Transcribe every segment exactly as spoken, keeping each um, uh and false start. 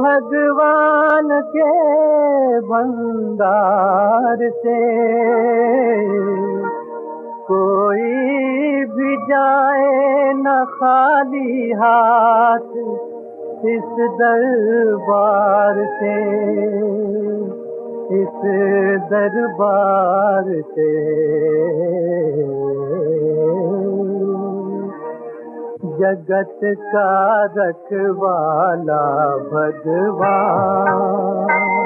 भगवान के भंडार से कोई भी जाए न खाली हाथ इस दरबार से, इस दरबार से। जगत का रखवाला भगवान,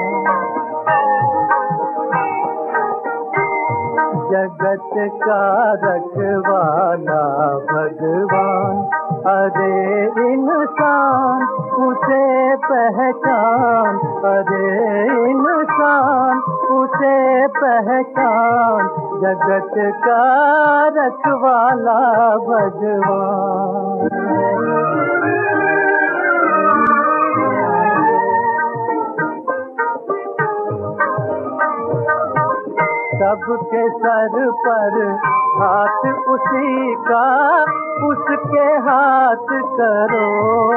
जगत का रखवाला भगवान। अरे इंसान उसे पहचान, अरे इंसान उसे पहचान। जगत का रखवाला भगवान। सबके सर पर हाथ उसी का, उसके हाथ करो।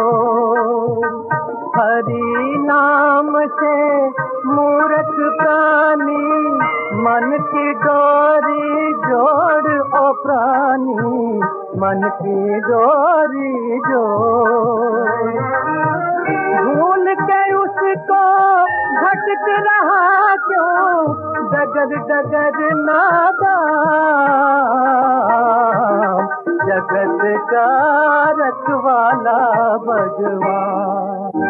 हरि नाम से मूर्ख प्राणी मन की डोरी जोड़ ओ प्राणी, मन की डोरी जोड़। भूल के उसको भटक रहा क्यों, डगर डगर नादान। जगत का रखवाला भगवान।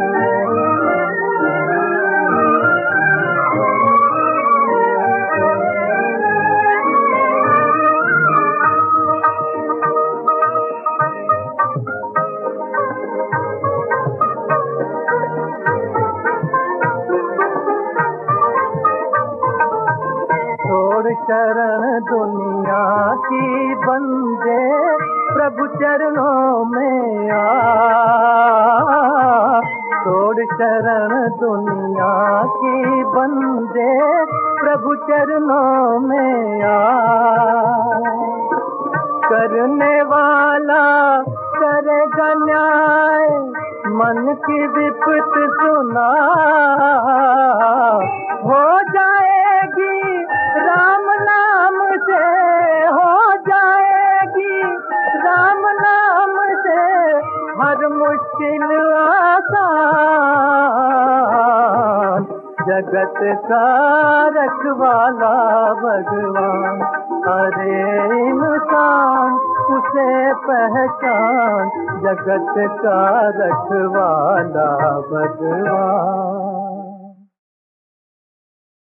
शरण दुनिया की बंदे प्रभु चरणों में आ, छोड़ शरण दुनिया की बंदे प्रभु चरणों में आ। करने वाला करेगा न्याय, मन की विपत सुना। हो जाएगी राम नाम से, हो जाएगी राम नाम से हर मुश्किल आसान। जगत का रखवाला भगवान। अरे इंसान उसे पहचान, जगत का रखवाला भगवान।